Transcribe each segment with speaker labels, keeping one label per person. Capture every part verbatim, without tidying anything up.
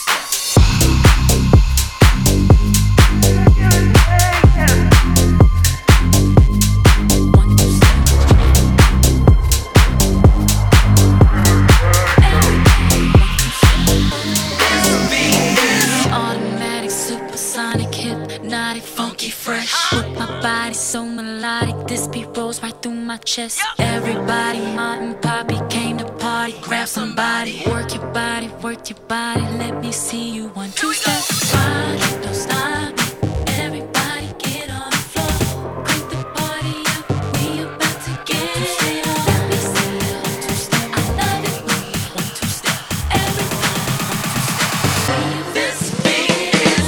Speaker 1: So melodic, this beat rolls right through my chest. Everybody, ma and poppy came to party. Grab somebody, work your body, work your body. Let me see you one, two step. Rock it, don't stop it. Everybody get on the floor. Crank the party up, we about to get it on. Let me see you one, two step. I love it, one, two step. Everybody, one, two step. This beat is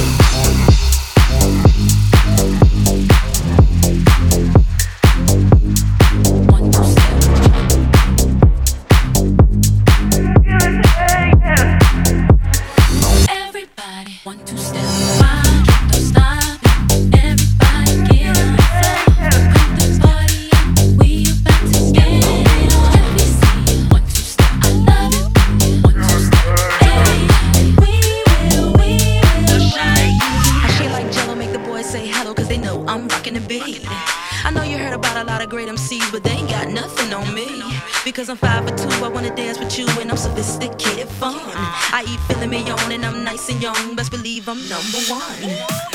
Speaker 1: because I'm five for two, I wanna dance with you and I'm sophisticated fun. I eat filet mignon and I'm nice and young, best believe I'm number one.